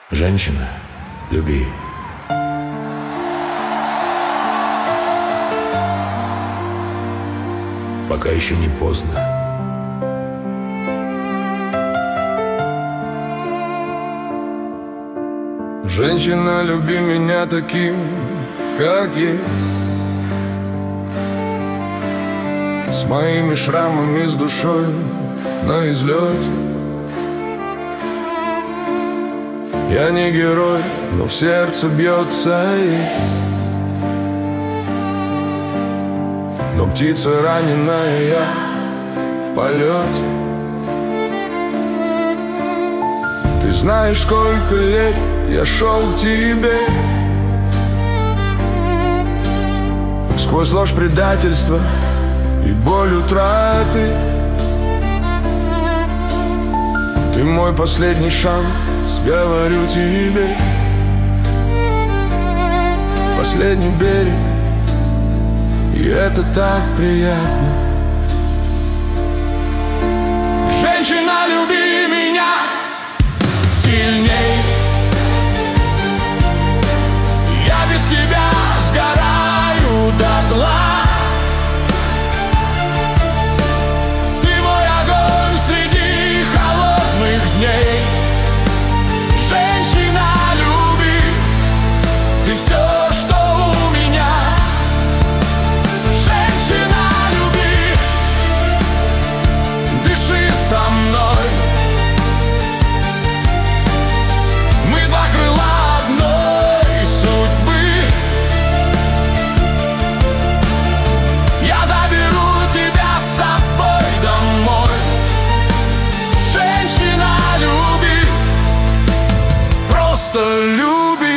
Женщина, люби. Пока еще не поздно. Женщина, люби меня таким, как есть, с моими шрамами, с душой на излете. Я не герой, но в сердце бьется есть. Но птица раненая, я в полете. Ты знаешь, сколько лет я шел к тебе, сквозь ложь предательства и боль утраты. Ты мой последний шанс, говорю тебе, последний берег, и это так приятно. Женщина, люби меня сильней. Я без тебя сгораю дотла. Ты мой огонь среди холодных дней. Женщина, люби, ты все, что у меня. Женщина, люби, дыши со мной. Мы два крыла одной судьбы. Я заберу тебя с собой домой. Женщина, люби, просто люби.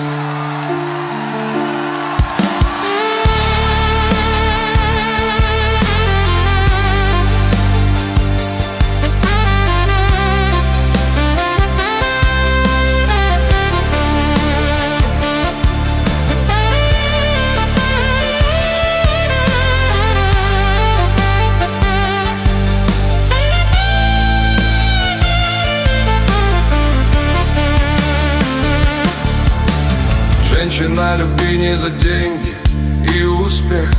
Женщина, люби не за деньги и успех,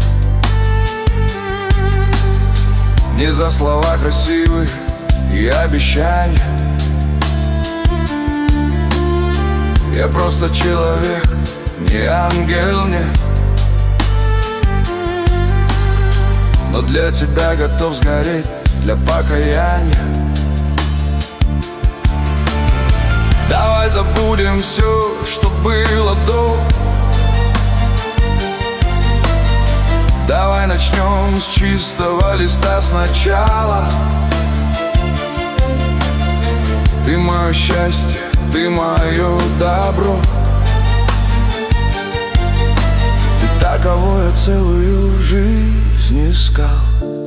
не за слова красивые и обещания. Я просто человек, не ангел, нет. Но для тебя готов сгореть, для покаяния. Давай забудем все, что было до. Давай начнем с чистого листа сначала. Ты мое счастье, ты мое добро. Ты та, кого я целую жизнь искал.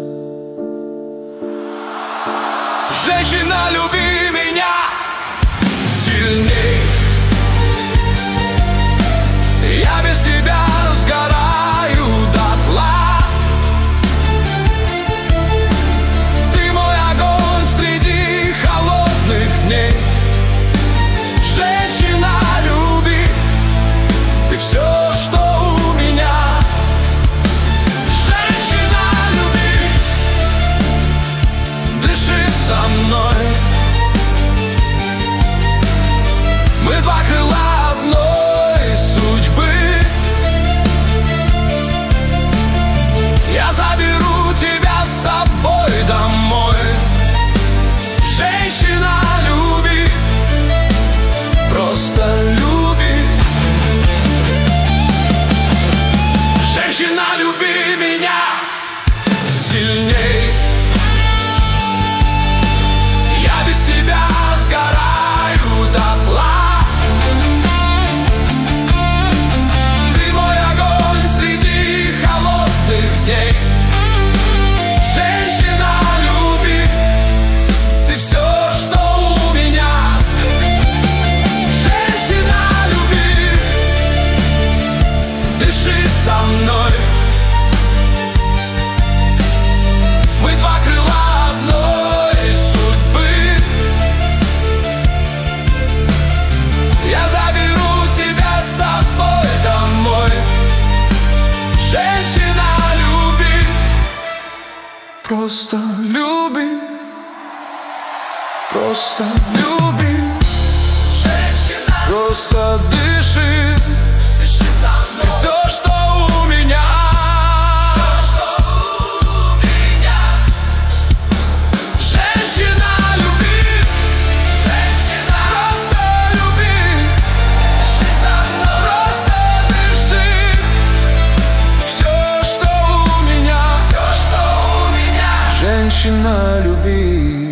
Женщина, люби меня сильней. Я без тебя сгораю дотла. Ты мой огонь среди холодных дней. Женщина, люби, ты все, что у меня. Женщина, люби. Просто люби, просто люби. Женщина, Просто дыши, дыши со мной. ты все, что у меня. Все, что у меня. Женщина, люби, Женщина, просто люби. дыши со мной. Просто дыши, все, что у меня. Все, что у меня. Женщина, люби.